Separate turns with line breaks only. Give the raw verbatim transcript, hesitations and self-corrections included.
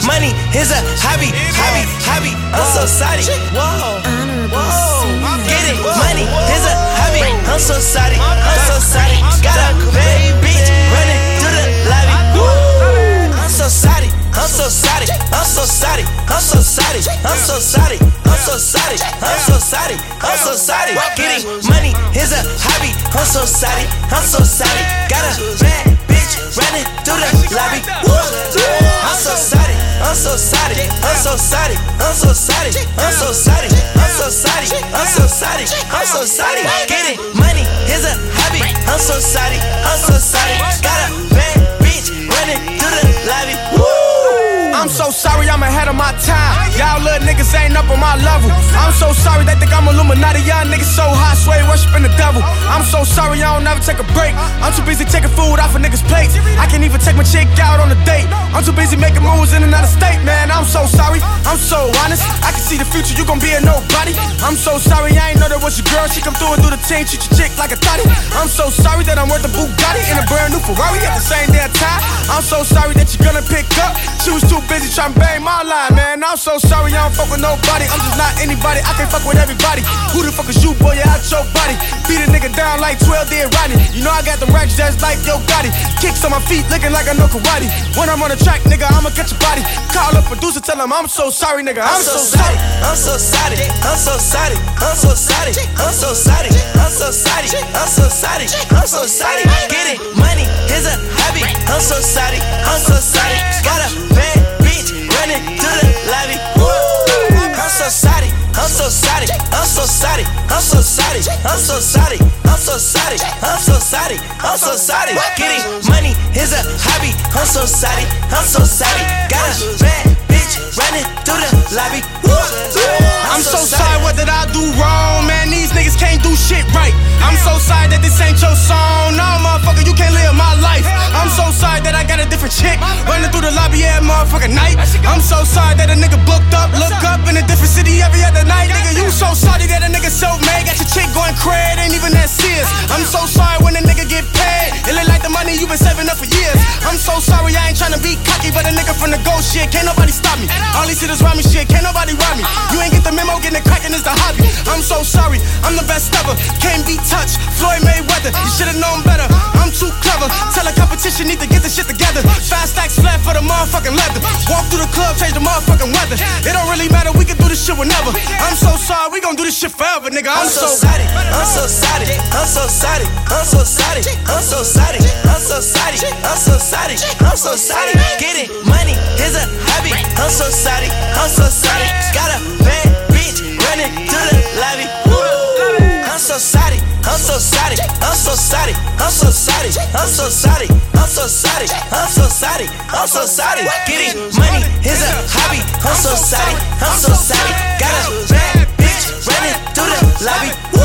money is a hobby, hobby, hobby. I'm so sorry. Whoa, whoa. Get it, money is a hobby. I'm so sorry, I'm so sorry. Got a bad bitch running through the lobby. Woo. I'm so sorry, I'm so sorry, I'm so sorry, I'm so sorry, I'm so sorry, I'm so sorry, I'm so sorry, I'm so sorry. Getting money is a hobby. I'm so sorry, I'm so sorry. Got a bad bitch running through the lobby. Woo. I'm so sorry, I'm so sorry, I'm so sorry, I'm so sorry, I'm so sorry, I'm so sorry, I'm so sorry, I'm so sorry. Getting money is a hobby. I'm so sorry, I'm so sorry. Got a bad bitch running through the lobby. Woo.
I'm so sorry, I'm ahead of my time. Y'all little niggas ain't up on my level. I'm so sorry, they think I'm Illuminati. Young niggas so hot, sway, worshiping the devil. I'm so sorry, I don't never take a break. I'm too busy taking food off of niggas' plates. I can't even take my chick out on a date. I'm too busy making moves in another state, man. I'm so sorry, I'm so honest. I can see the future, you gon' be a nobody. I'm so sorry, I ain't know that was your girl. She come through and do the team, treat your chick like a thotty. I'm so sorry that I'm worth a Bugatti in a brand new Ferrari at the same damn time. I'm so sorry that you're gonna pick up. She was too busy trying to bang my line, man. I'm so sorry, I don't fuck with nobody. I'm just not anybody, I can't fuck with everybody. Who the fuck is you, boy? You out your body. Beat a nigga down like twelve did Rodney. You know I got the racks just like Yo Gotti. Kicks on my feet looking like I know karate. When I'm on the track, nigga, I'ma catch a body. Call up producer, tell him I'm so sorry, nigga. I'm, I'm so, so sorry.
I'm so sorry, I'm so sorry, I'm so sorry, I'm so sorry, I'm so sorry, I'm so sorry, I'm so sorry. Getting money is a hobby. I'm so sorry, I'm so sorry. Got a bad bitch running through the lobby. Woo. I'm so sorry, I'm so sorry, I'm so sorry, I'm so sorry, I'm so sorry, I'm so sorry, I'm so sorry, I'm so sorry. Getting money is a hobby. I'm so sorry, I'm so sorry. Got a bad bitch running through the lobby. Woo.
I'm so sorry, what did I do wrong? Man, these niggas can't do shit right. I'm so sorry that this ain't your song. No, motherfucker, you can't live my life. I'm so sorry that I got a different chick running through the lobby every motherfucking night. I'm so sorry that a nigga booked up, look up in a different city every other night. Nigga, you so sorry that a nigga self-made, got your chick going crazy, ain't even that serious. I'm so sorry when a nigga get paid, it look like the money you been saving up for years. I'm so sorry, I ain't tryna be cocky, but a nigga from the ghost shit, can't nobody stop me. All these hitters rhyme me shit, can't nobody rhyme me. You ain't get the memo, getting it crackin' is the hobby. I'm so sorry, I'm the best ever, can't be touched, Floyd Mayweather, you should've known better. I'm too clever, tell a competition need to get this shit together. Fast stacks flat for the motherfucking leather. Walk through the club, change the motherfucking weather. It don't really matter, we can do this shit whenever. I'm so sorry, we gon' do this shit forever, nigga. I'm,
I'm so sorry, I'm so sorry, I'm so sorry, I'm so sorry, I'm so sorry, I'm so sorry, I'm so sorry, I'm so sorry. Getting money is a hobby. I'm so sorry, I'm so sorry. Got a bad bitch running through the lobby. Woo. I'm so sorry, I'm so sorry, I'm so sorry, I'm so sorry, I'm so sorry, I'm so sorry, I'm so sorry, I'm so sorry. Getting money is a hobby. I'm so sorry, I'm so sorry. Got a bad bitch running through the lobby. Woo.